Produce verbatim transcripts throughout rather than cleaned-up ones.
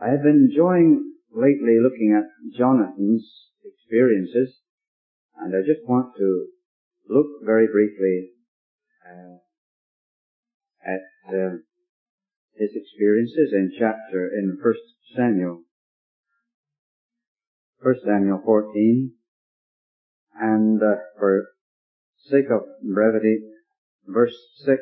I have been enjoying lately looking at Jonathan's experiences, and I just want to look very briefly uh, at uh, his experiences in chapter, in First Samuel. First Samuel fourteen, and uh, for sake of brevity, verse six.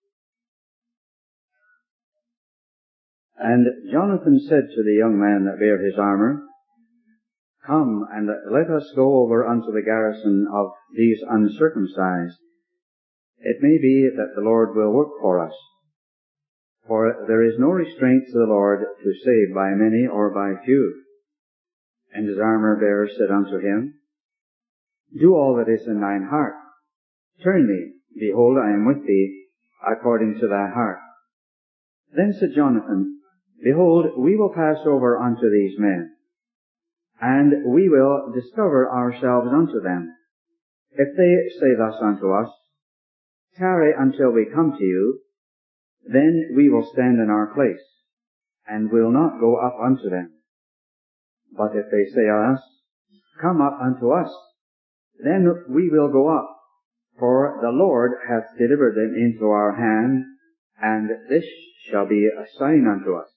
And Jonathan said to the young man that bare his armor, Come, and let us go over unto the garrison of these uncircumcised. It may be that the Lord will work for us. For there is no restraint to the Lord to save by many or by few. And his armor-bearer said unto him, Do all that is in thine heart. Turn thee, behold, I am with thee, according to thy heart. Then said Jonathan, Behold, we will pass over unto these men, and we will discover ourselves unto them. If they say thus unto us, Tarry until we come to you, then we will stand in our place, and will not go up unto them. But if they say unto us, Come up unto us, then we will go up, for the Lord hath delivered them into our hand, and this shall be a sign unto us.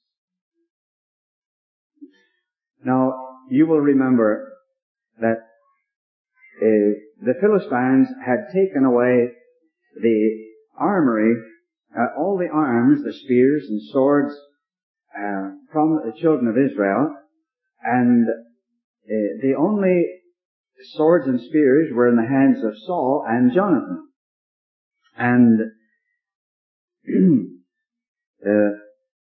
Now, you will remember that uh, the Philistines had taken away the armory, uh, all the arms, the spears and swords uh, from the children of Israel, and uh, the only swords and spears were in the hands of Saul and Jonathan. And uh,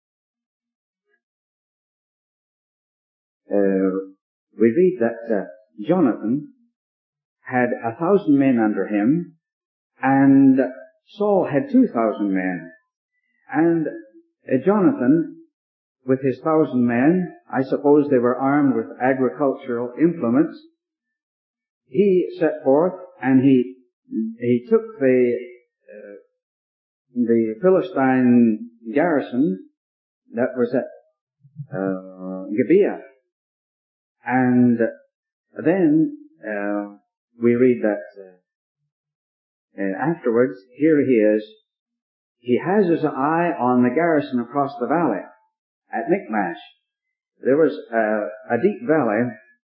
uh, we read that uh, Jonathan had a thousand men under him, and Saul had two thousand men. And uh, Jonathan, with his thousand men, I suppose they were armed with agricultural implements, he set forth and he he took the uh, the Philistine garrison that was at uh, Gibeah, and then uh, we read that uh, uh, afterwards, here he is, he has his eye on the garrison across the valley at Michmash. There was uh, a deep valley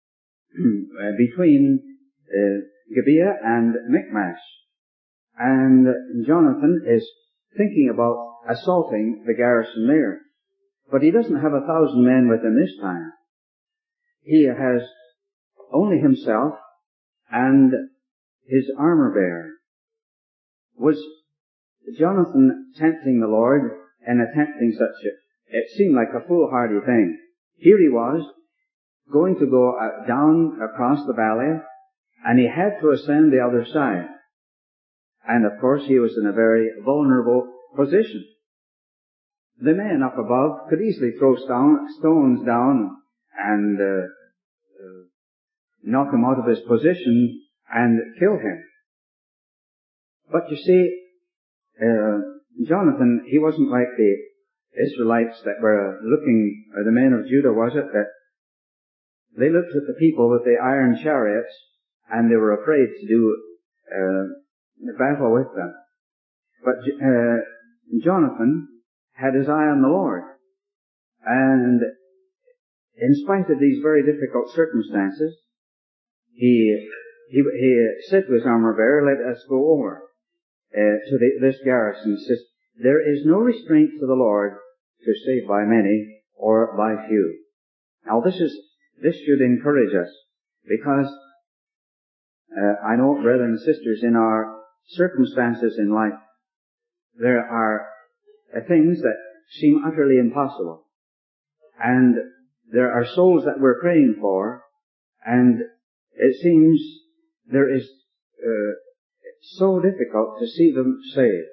between uh, Gibeah and Michmash, and Jonathan is thinking about assaulting the garrison there. But he doesn't have a thousand men with him this time. He has only himself and his armor-bearer. Was Jonathan tempting the Lord in attempting such a, it seemed like a foolhardy thing. Here he was, going to go uh, down across the valley, and he had to ascend the other side. And of course he was in a very vulnerable position. The men up above could easily throw stone, stones down and uh, uh, knock him out of his position and kill him. But you see, uh, Jonathan, he wasn't like the Israelites that were looking, or the men of Judah, was it, that they looked at the people with the iron chariots and they were afraid to do uh, battle with them. But uh, Jonathan had his eye on the Lord. And in spite of these very difficult circumstances, he he, he said to his armor-bearer, Let us go over uh, to the, this garrison. He says, There is no restraint to the Lord to save by many or by few. Now this is this should encourage us, because uh, I know, brethren and sisters, in our circumstances in life, there are uh, things that seem utterly impossible. And there are souls that we're praying for, and it seems there is uh, so difficult to see them saved.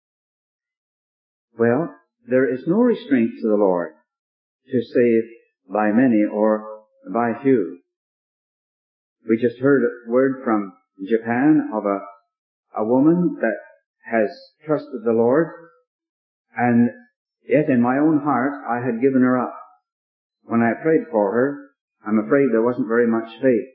Well, there is no restraint to the Lord to save by many or by few. We just heard a word from Japan of a, a woman that has trusted the Lord, and yet in my own heart I had given her up. when I prayed for her, I'm afraid there wasn't very much faith.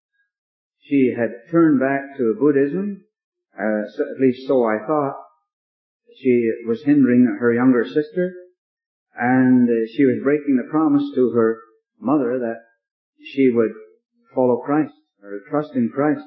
She had turned back to Buddhism, uh, so, at least so I thought. She was hindering her younger sister, and uh, she was breaking the promise to her mother that she would follow Christ, or trust in Christ.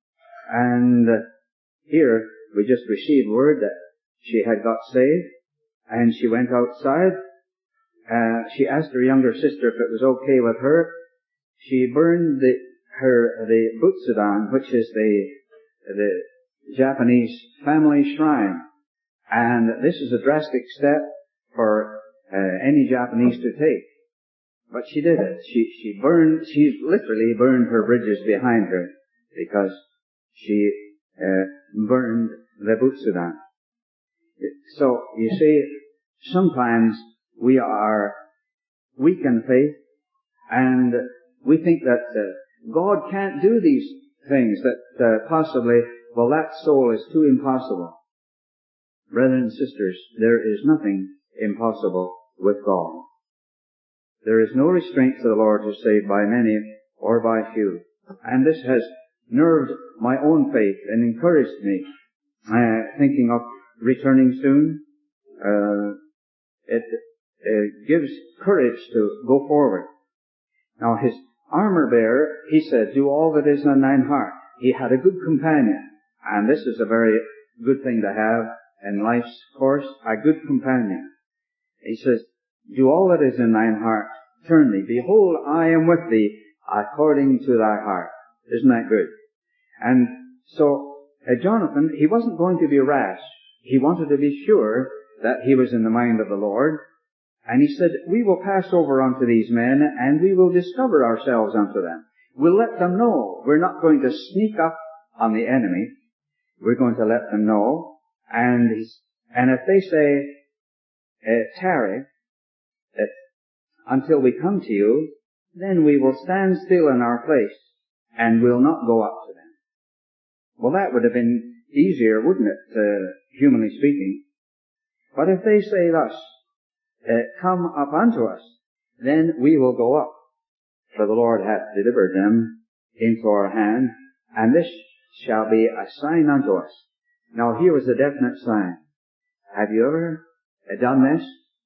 And uh, here we just received word that she had got saved, and she went outside. Uh, she asked her younger sister if it was okay with her. She burned the, her, the Butsudan, which is the, the Japanese family shrine. And this is a drastic step for uh, any Japanese to take. But she did it. She, she burned, she literally burned her bridges behind her because she uh, burned the Butsudan. So, you see, sometimes we are weak in faith, and we think that uh, God can't do these things, that uh, possibly, well, that soul is too impossible. Brothers and sisters, there is nothing impossible with God. There is no restraint to the Lord to save by many or by few. And this has nerved my own faith and encouraged me, uh, thinking of returning soon. Uh, it, it gives courage to go forward. Now his armor bearer, he said, do all that is in thine heart. He had a good companion. And this is a very good thing to have in life's course, a good companion. He says, do all that is in thine heart. Turn thee. Behold, I am with thee according to thy heart. Isn't that good? And so, uh, Jonathan, he wasn't going to be rash. He wanted to be sure that he was in the mind of the Lord. And he said, we will pass over unto these men, and we will discover ourselves unto them. We'll let them know. We're not going to sneak up on the enemy. We're going to let them know. And he's, and if they say, uh, tarry, uh, until we come to you, then we will stand still in our place, and will not go up to them. Well, that would have been easier, wouldn't it, uh, humanly speaking? But if they say thus, uh, come up unto us, then we will go up. For the Lord hath delivered them into our hand, and this shall be a sign unto us. Now here was a definite sign. Have you ever uh, done this?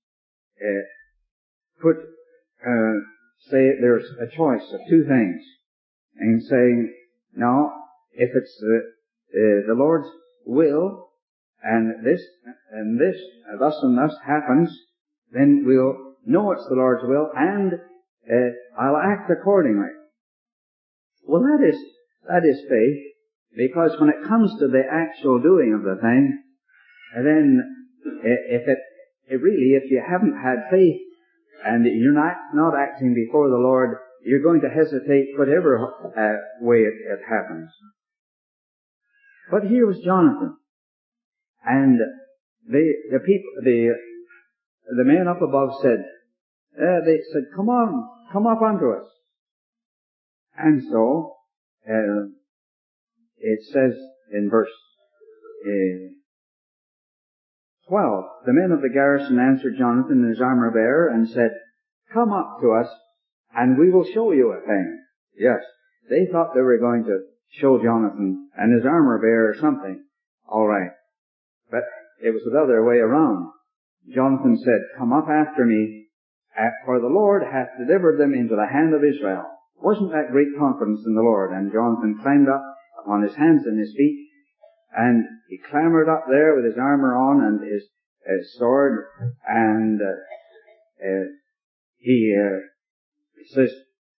Uh, put, uh, say there's a choice of two things, and saying, now, if it's the, uh, the Lord's will, and this, and this, uh, thus and thus happens, then we'll know it's the Lord's will, and uh, I'll act accordingly. Well, that is, that is faith, because when it comes to the actual doing of the thing, then if it, it really, if you haven't had faith, and you're not, not acting before the Lord, you're going to hesitate whatever uh, way it, it happens. But here was Jonathan, and the the people, the the men up above said, uh, they said, "Come on, come up unto us." And so uh, it says in verse uh, twelve, the men of the garrison answered Jonathan and his armor bearer and said, "Come up to us, and we will show you a thing." Yes, they thought they were going to show Jonathan and his armor bearer something. All right. But it was the other way around. Jonathan said, "Come up after me, for the Lord hath delivered them into the hand of Israel." Wasn't that great confidence in the Lord? And Jonathan climbed up upon his hands and his feet, and he clambered up there with his armor on and his, his sword, and uh, uh, he, uh, he says,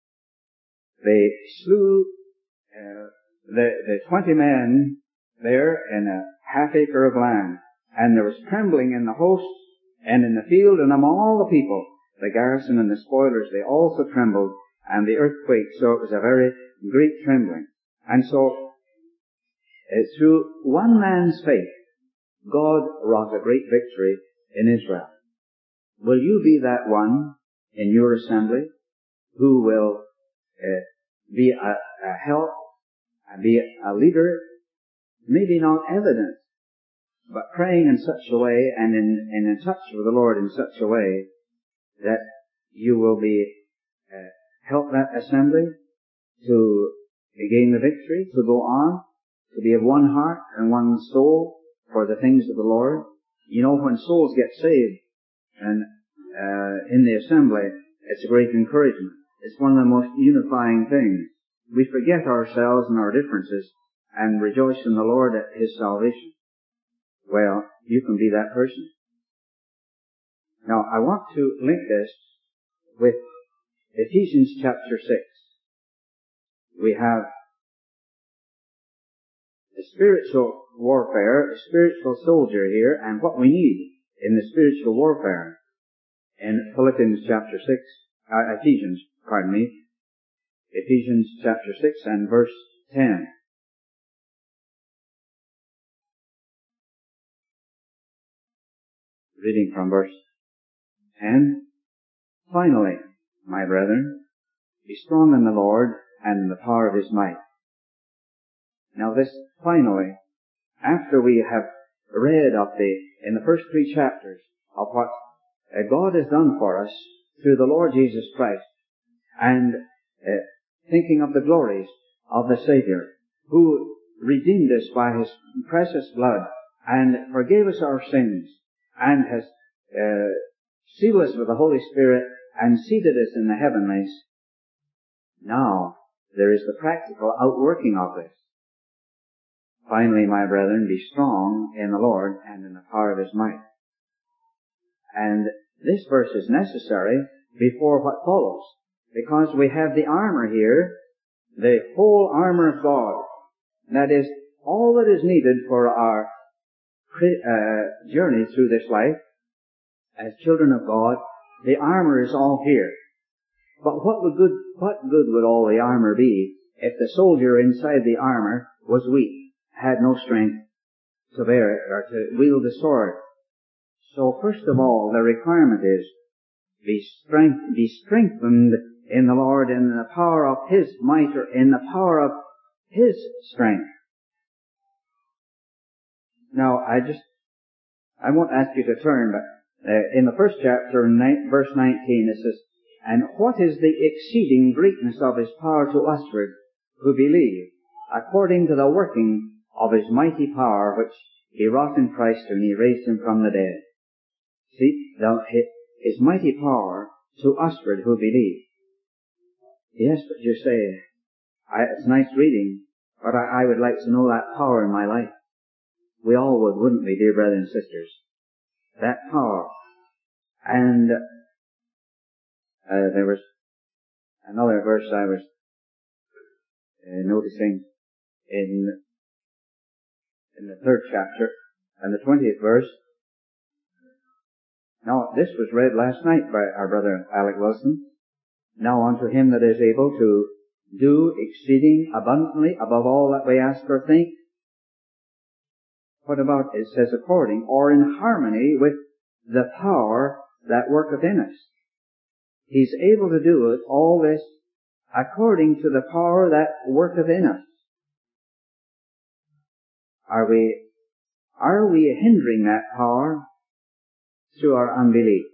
they slew uh, the, the twenty men there in a half acre of land, and there was trembling in the host and in the field and among all the people. The garrison and the spoilers, they also trembled, and the earth quaked, so it was a very great trembling. And so, uh, through one man's faith, God wrought a great victory in Israel. Will you be that one in your assembly who will uh, be a, a help, be a leader, maybe not evident, but praying in such a way and in, and in touch with the Lord in such a way that you will be uh, help that assembly to gain the victory, to go on, to be of one heart and one soul for the things of the Lord. You know, when souls get saved and uh, in the assembly, it's a great encouragement. It's one of the most unifying things. We forget ourselves and our differences and rejoice in the Lord at His salvation. Well, you can be that person. Now, I want to link this with Ephesians chapter six. We have a spiritual warfare, a spiritual soldier here, and what we need in the spiritual warfare. In Philippians chapter six, uh, Ephesians, pardon me, Ephesians chapter six and verse ten. Reading from verse ten. Finally, my brethren, be strong in the Lord and in the power of His might. Now this finally, after we have read of the, in the first three chapters, of what God has done for us through the Lord Jesus Christ, and uh, thinking of the glories of the Savior, who redeemed us by His precious blood, and forgave us our sins, and has uh, sealed us with the Holy Spirit, and seated us in the heavenlies. Now, there is the practical outworking of this. Finally, my brethren, be strong in the Lord and in the power of His might. And this verse is necessary before what follows, because we have the armor here, the whole armor of God. That is, all that is needed for our uh, journey through this life as children of God. The armor is all here. But what would good, what good would all the armor be if the soldier inside the armor was weak, had no strength to bear it or to wield the sword? So first of all, the requirement is be strength, be strengthened in the Lord and in the power of His might, or in the power of His strength. Now, I just, I won't ask you to turn, but uh, in the first chapter, ni- verse nineteen, it says, "And what is the exceeding greatness of His power to usward who believe, according to the working of His mighty power, which He wrought in Christ when He raised Him from the dead." See, the, His mighty power to usward who believe. Yes, but you say, I, it's nice reading, but I, I would like to know that power in my life. We all would, wouldn't we, dear brothers and sisters? That power. And uh, there was another verse I was uh, noticing in in the third chapter, and the twentieth verse. Now, this was read last night by our brother Alec Wilson. Now unto Him that is able to do exceeding abundantly above all that we ask or think. What about, it says according, or in harmony with the power that worketh in us. He's able to do it, all this, according to the power that worketh in us. Are we, are we hindering that power through our unbelief?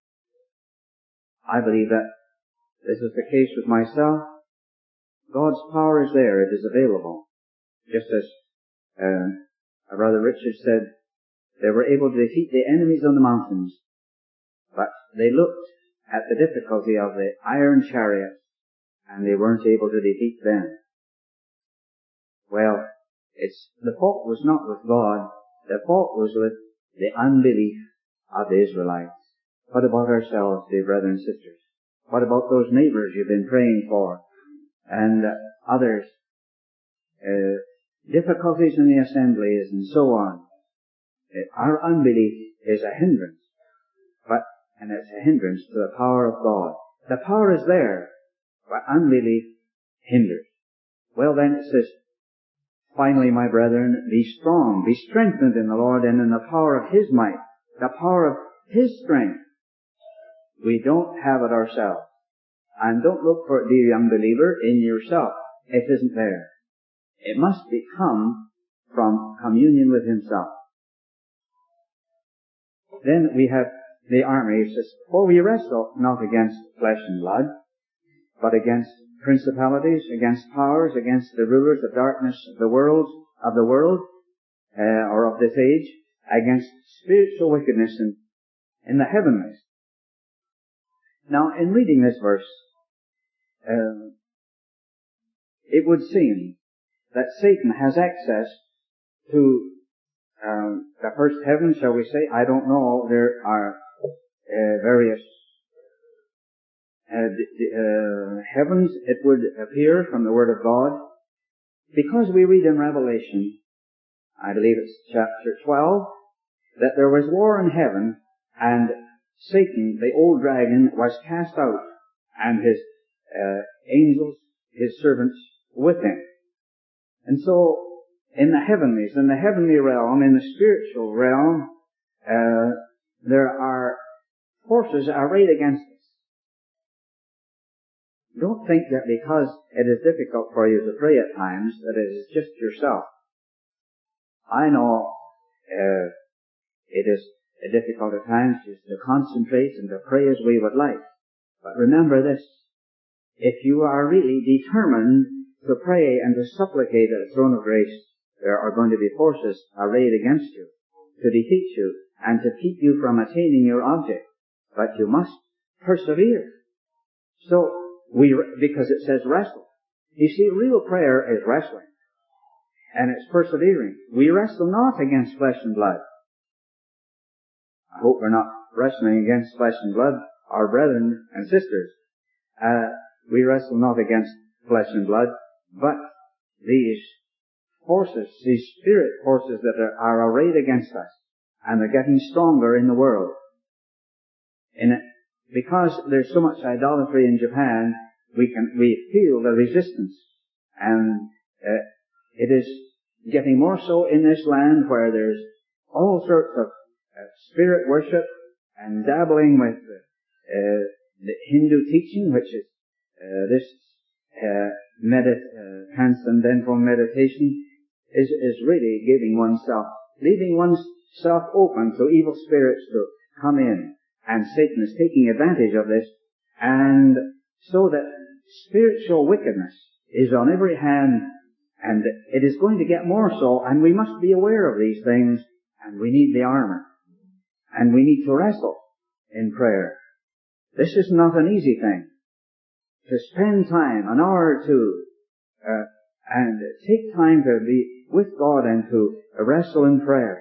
I believe that this is the case with myself. God's power is there, it is available. Just as uh, our brother Richard said, they were able to defeat the enemies on the mountains, but they looked at the difficulty of the iron chariots, and they weren't able to defeat them. Well, it's, the fault was not with God, the fault was with the unbelief of the Israelites. What about ourselves, dear brothers and sisters? What about those neighbors you've been praying for? And uh, others, uh, difficulties in the assemblies and so on. Uh, our unbelief is a hindrance, but, and it's a hindrance to the power of God. The power is there, but unbelief hinders. Well then it says, finally, my brethren, be strong, be strengthened in the Lord and in the power of His might, the power of His strength. We don't have it ourselves. And don't look for it, dear young believer, in yourself. It isn't there. It must come from communion with Himself. Then we have the armor. He says, for we wrestle not against flesh and blood, but against principalities, against powers, against the rulers of darkness of the world, of the world, uh, or of this age, against spiritual wickedness in, in the heavenlies. Now, in reading this verse, uh, it would seem that Satan has access to um, the first heaven, shall we say. I don't know. There are uh, various uh, d- uh, heavens, it would appear from the Word of God, because we read in Revelation, I believe it's chapter twelve, that there was war in heaven, and Satan, the old dragon, was cast out, and his uh, angels, his servants, with him. And so, in the heavenlies, in the heavenly realm, in the spiritual realm, uh, there are forces arrayed against us. Don't think that because it is difficult for you to pray at times, that it is just yourself. I know uh, it is difficult at times just to concentrate and to pray as we would like. But remember this, if you are really determined to pray and to supplicate at the throne of grace, there are going to be forces arrayed against you to defeat you and to keep you from attaining your object. But you must persevere. So, we, because it says wrestle. You see, real prayer is wrestling. And it's persevering. We wrestle not against flesh and blood. I hope we're not wrestling against flesh and blood, our brethren and sisters. Uh, we wrestle not against flesh and blood, but these forces, these spirit forces that are, are arrayed against us, and they're getting stronger in the world. In it, because there's so much idolatry in Japan, we can we feel the resistance, and uh, it is getting more so in this land where there's all sorts of uh, spirit worship and dabbling with uh, the Hindu teaching, which is uh, this uh, medit- uh, transcendental meditation, is is really giving oneself, leaving oneself open to evil spirits to come in. And Satan is taking advantage of this, and so that spiritual wickedness is on every hand, and it is going to get more so, and we must be aware of these things, and we need the armor. And we need to wrestle in prayer. This is not an easy thing. To spend time, an hour or two, uh, and take time to be with God and to wrestle in prayer.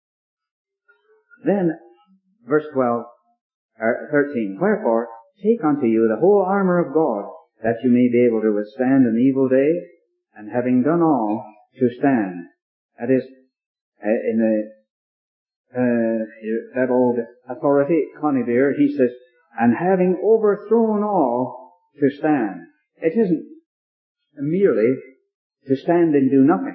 Then, verse twelve, or thirteen, wherefore, take unto you the whole armor of God, that you may be able to withstand an evil day, and having done all, to stand. That is, uh, in the, uh, that old authority, Conybeare, he says, and having overthrown all, to stand. It isn't merely to stand and do nothing.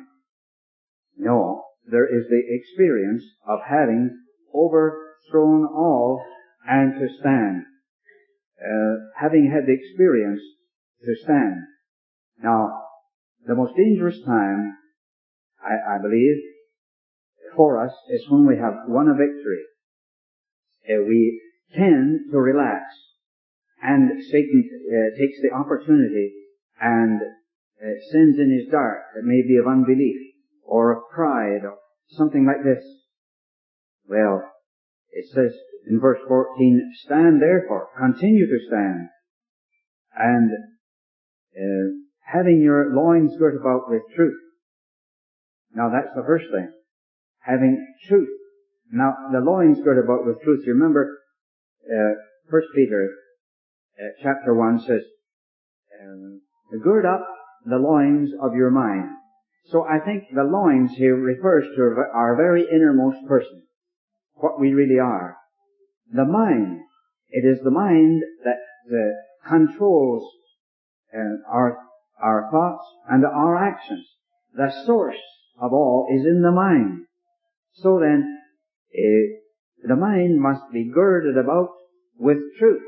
No, there is the experience of having overthrown all and to stand. Uh, having had the experience to stand. Now, the most dangerous time, I, I believe, for us is when we have won a victory. Uh, we tend to relax, and Satan uh, takes the opportunity and uh, sends in his dart that may be of unbelief or of pride or something like this. Well, it says in verse fourteen, stand therefore, continue to stand, and uh, having your loins girt about with truth. Now that's the first thing. Having truth. Now the loins girt about with truth. You remember, uh, First Peter uh, chapter one says, um, gird up the loins of your mind. So I think the loins here refers to our very innermost person, what we really are. The mind. It is the mind that uh, controls uh, our our thoughts and our actions. The source of all is in the mind. So then, uh, the mind must be girded about with truth.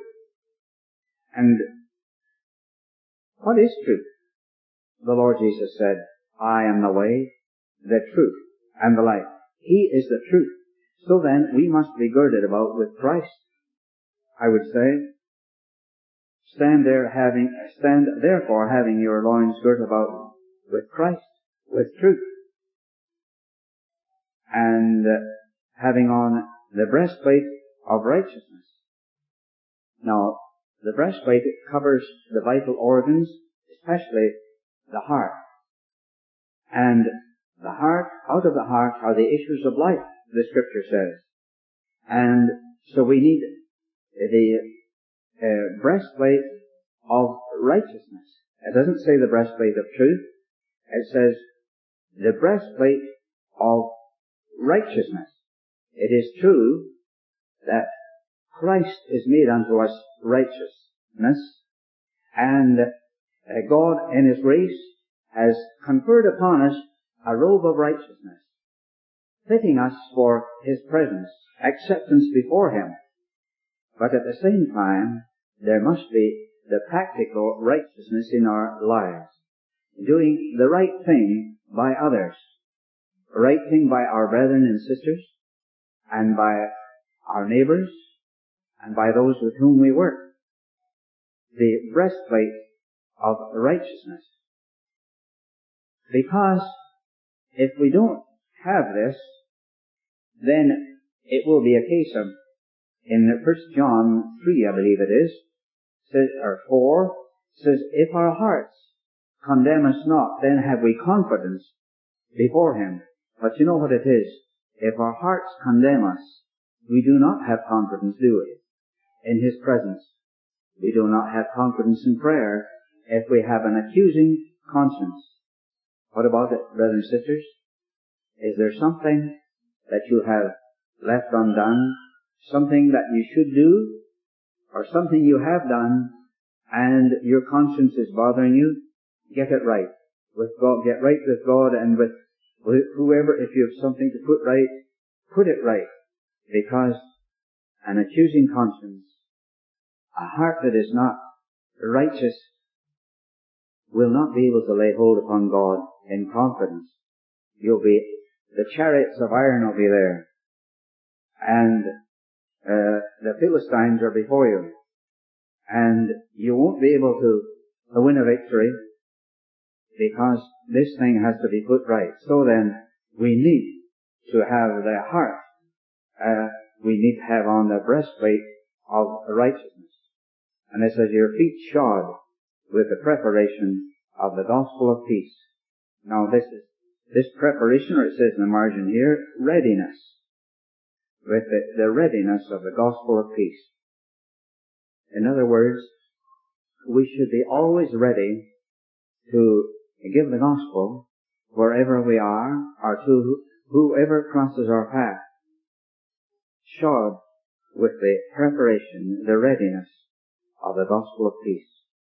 And what is truth? The Lord Jesus said, I am the way, the truth, and the life. He is the truth. So then, we must be girded about with Christ, I would say. Stand there having, stand therefore having your loins girt about with Christ, with truth, and uh, having on the breastplate of righteousness. Now, the breastplate covers the vital organs, especially the heart. And the heart, out of the heart are the issues of life, the Scripture says. And so we need the uh, breastplate of righteousness. It doesn't say the breastplate of truth. It says the breastplate of righteousness. It is true that Christ is made unto us righteousness, and uh, God in His grace has conferred upon us a robe of righteousness, fitting us for His presence, acceptance before Him. But at the same time, there must be the practical righteousness in our lives, doing the right thing by others, the right thing by our brethren and sisters, and by our neighbors, and by those with whom we work. The breastplate of righteousness. Because if we don't have this, then it will be a case of, in First John three, I believe it is, says, or four, says, if our hearts condemn us not, then have we confidence before Him. But you know what it is? If our hearts condemn us, we do not have confidence, do we? In His presence. We do not have confidence in prayer if we have an accusing conscience. What about it, brothers and sisters? Is there something that you have left undone, something that you should do, or something you have done, and your conscience is bothering you? Get it right with God. Get right with God and with, with whoever. If you have something to put right, put it right, because an accusing conscience, a heart that is not righteous, will not be able to lay hold upon God in confidence. You'll be, the chariots of iron will be there, and uh, the Philistines are before you, and you won't be able to win a victory because this thing has to be put right. So then, we need to have the heart, uh, we need to have on the breastplate of righteousness. And it says, your feet shod with the preparation of the gospel of peace. Now this is, this preparation, or it says in the margin here, readiness. With the, the readiness of the gospel of peace. In other words, we should be always ready to give the gospel wherever we are, or to whoever crosses our path. Shod with the preparation, the readiness of the gospel of peace.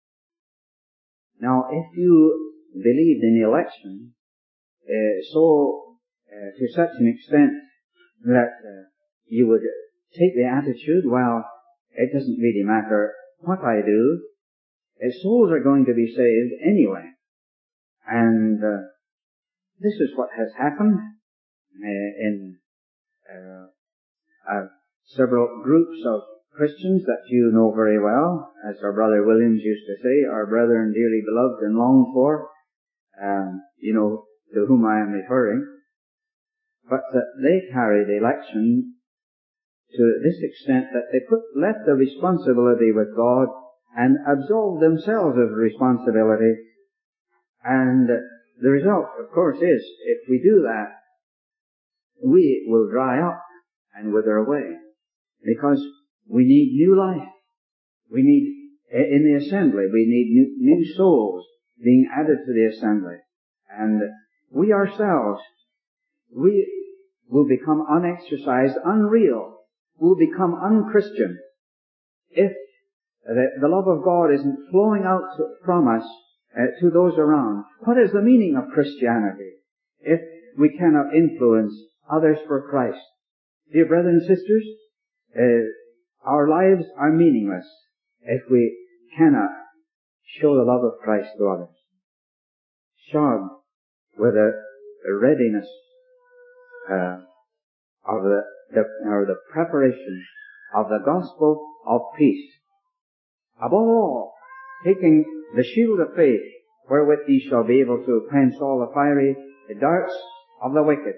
Now, if you believed in election, uh, so uh, to such an extent that uh, you would take the attitude, well, it doesn't really matter what I do, uh, souls are going to be saved anyway. And uh, this is what has happened uh, in uh, uh, several groups of Christians that you know very well, as our brother Williams used to say, our brethren dearly beloved and longed for, um, you know to whom I am referring. But uh, they carried election to this extent that they put, left the responsibility with God and absolved themselves of responsibility. And uh, the result, of course, is, if we do that, we will dry up and wither away. Because we need new life. We need, in the assembly, we need new, new souls being added to the assembly. And we ourselves, we will become unexercised, unreal, will become unchristian if the, the love of God isn't flowing out from us uh, to those around. What is the meaning of Christianity if we cannot influence others for Christ? Dear brothers and sisters, uh, our lives are meaningless if we cannot show the love of Christ to others. Shod with a, a readiness uh, of the, the or the preparation of the gospel of peace. Above all, taking the shield of faith, wherewith ye shall be able to quench all the fiery darts of the wicked.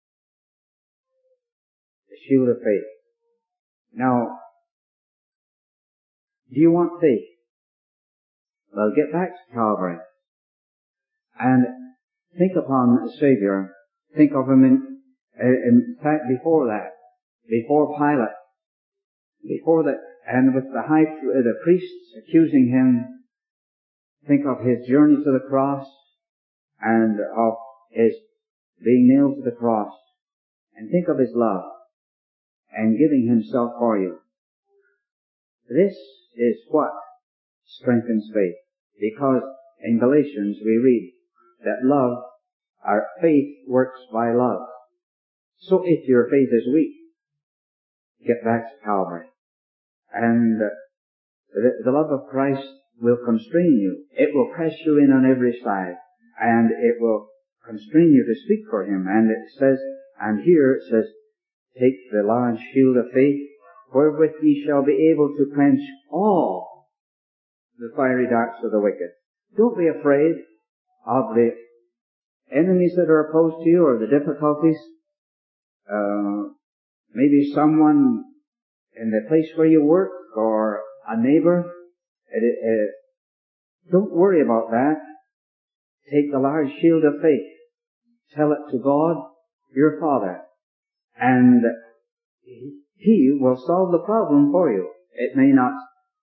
The shield of faith. Now, do you want faith? Well, get back to Calvary and think upon the Savior. Think of Him in, in fact before that, before Pilate, before that, and with the high, the priests accusing Him. Think of His journey to the cross and of His being nailed to the cross, and think of His love and giving Himself for you. This is what strengthens faith, because in Galatians we read that love, our faith works by love. So if your faith is weak, get back to Calvary. And the, the love of Christ will constrain you. It will press you in on every side, and it will constrain you to speak for Him. And it says, and here it says, take the large shield of faith, wherewith ye shall be able to quench all the fiery darts of the wicked. Don't be afraid of the enemies that are opposed to you, or the difficulties. Uh, maybe someone in the place where you work, or a neighbor. It, it, don't worry about that. Take the large shield of faith. Tell it to God, your Father, and He will solve the problem for you. It may not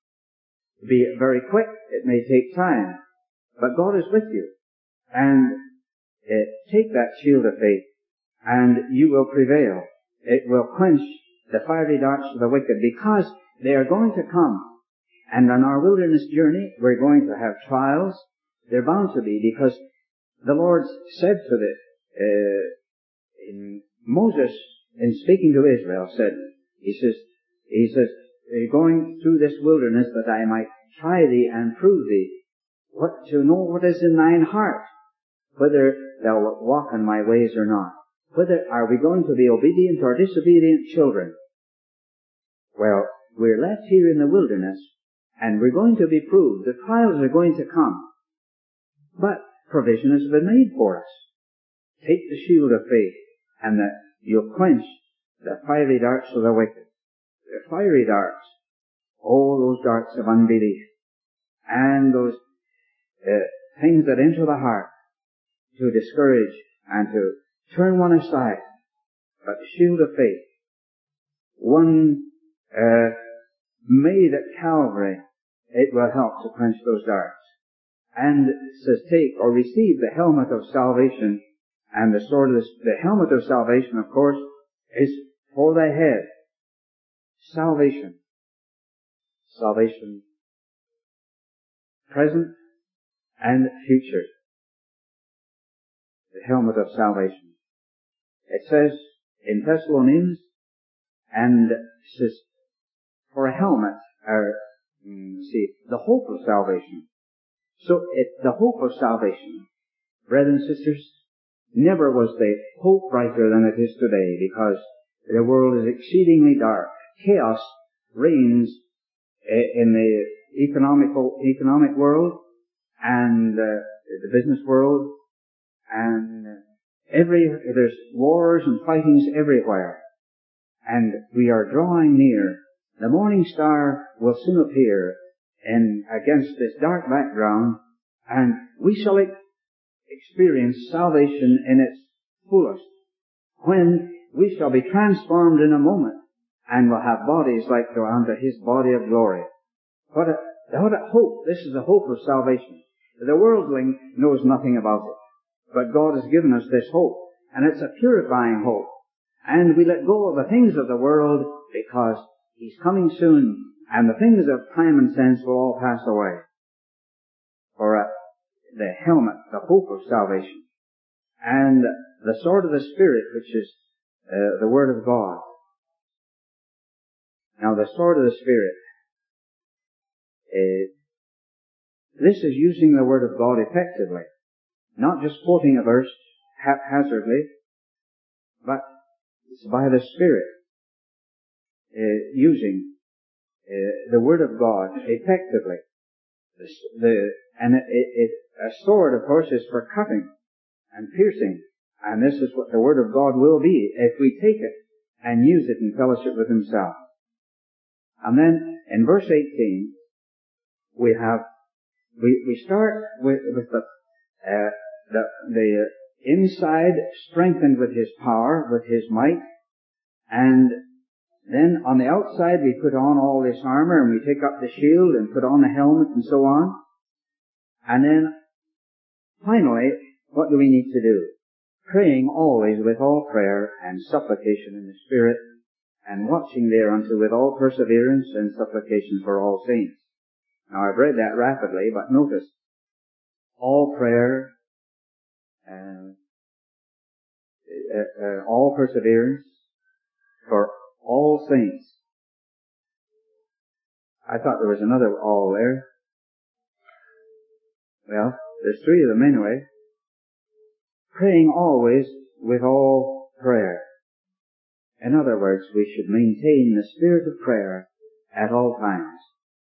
be very quick. It may take time. But God is with you. And uh, take that shield of faith, and you will prevail. It will quench the fiery darts of the wicked, because they are going to come. And on our wilderness journey, we're going to have trials. They're bound to be, because the Lord said to the, uh, in Moses, in speaking to Israel, said, He says, He says, going through this wilderness that I might try thee and prove thee, what to know what is in thine heart, whether thou wilt walk in my ways or not. Whether are we going to be obedient or disobedient children? Well, we're left here in the wilderness, and we're going to be proved. The trials are going to come. But provision has been made for us. Take the shield of faith, and that you'll quench the fiery darts of the wicked. The fiery darts. Oh, those darts of unbelief. And those uh, things that enter the heart to discourage and to turn one aside. But the shield of faith, one uh, made at Calvary, it will help to quench those darts. And it says, take or receive the helmet of salvation, and the sword of the, the helmet of salvation, of course, is for thy head. Salvation. Salvation. Present and future. The helmet of salvation. It says in Thessalonians, and it says, for a helmet, or, mm, see, the hope of salvation. So, it, the hope of salvation, brethren and sisters, never was the hope brighter than it is today, because the world is exceedingly dark. Chaos reigns in the economical, economic world, and uh, the business world, and every, there's wars and fightings everywhere. And we are drawing near. The morning star will soon appear in, against this dark background, and we shall ex- experience salvation in its fullest, when we shall be transformed in a moment, and will have bodies like to unto His body of glory. What a, what a hope! This is the hope of salvation. The worldling knows nothing about it, but God has given us this hope, and it's a purifying hope. And we let go of the things of the world, because He's coming soon, and the things of time and sense will all pass away. For uh, the helmet, the hope of salvation, and the sword of the Spirit, which is uh, the Word of God. Now, the sword of the Spirit, uh, this is using the Word of God effectively, not just quoting a verse haphazardly, but it's by the Spirit uh, using uh, the Word of God effectively. The, the and it, it, it, a sword, of course, is for cutting and piercing. And this is what the Word of God will be if we take it and use it in fellowship with Himself. And then in verse eighteen, we have, we, we start with, with the, uh, the, the inside strengthened with His power, with His might, and then on the outside we put on all this armor and we take up the shield and put on the helmet and so on. And then finally, what do we need to do? Praying always with all prayer and supplication in the Spirit, and watching thereunto with all perseverance and supplication for all saints. Now I've read that rapidly, but notice, all prayer, uh, uh, uh, all perseverance for all saints. I thought there was another all there. Well, there's three of them anyway. Praying always with all prayer. In other words, we should maintain the spirit of prayer at all times.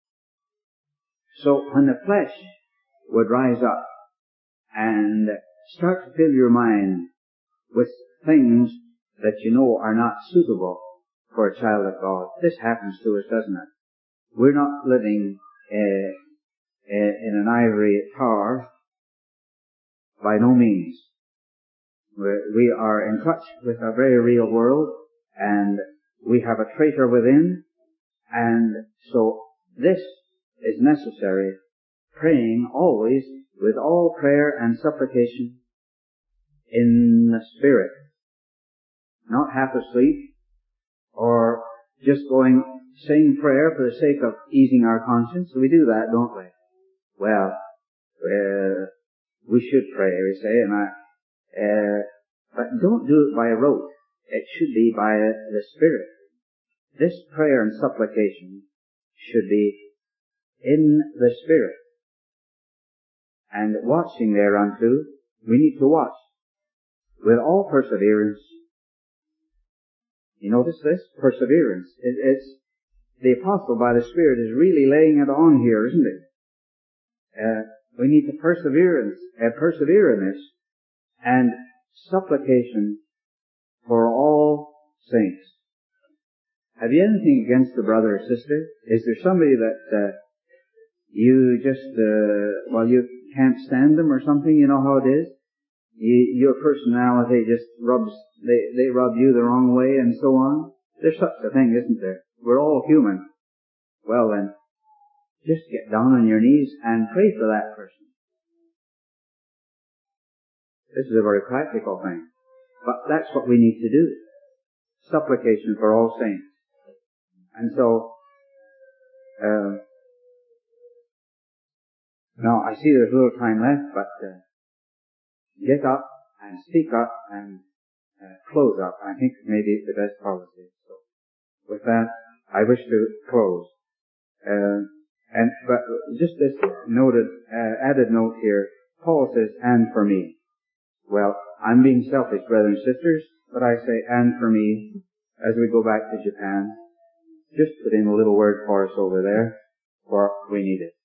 So when the flesh would rise up and start to fill your mind with things that you know are not suitable for a child of God, this happens to us, doesn't it? We're not living uh, uh, in an ivory tower, by no means. We're, we are in touch with a very real world, and we have a traitor within, and so this is necessary, praying always with all prayer and supplication in the Spirit. Not half asleep, or just going, saying prayer for the sake of easing our conscience. We do that, don't we? Well, uh, we should pray, we say, and I, uh, but don't do it by rote. It should be by the Spirit. This prayer and supplication should be in the Spirit. And watching thereunto, we need to watch with all perseverance. You notice this? Perseverance. It, it's, the Apostle by the Spirit is really laying it on here, isn't it? Uh, we need to perseverance, uh, persevere in this, and supplication for all saints. Have you anything against a brother or sister? Is there somebody that uh, you just, uh, well, you can't stand them or something? You know how it is? You, your personality just rubs, they, they rub you the wrong way and so on. There's such a thing, isn't there? We're all human. Well then, just get down on your knees and pray for that person. This is a very practical thing. But that's what we need to do. Supplication for all saints. And so, uh, now I see there's a little time left, but uh, get up and speak up and uh, close up. I think maybe it's the best policy. So, with that, I wish to close. Uh, and but just this noted, uh, added note here. Paul says, "And for me." Well, I'm being selfish, brothers and sisters, but I say, "And for me," as we go back to Japan. Just put in a little word for us over there, for we need it.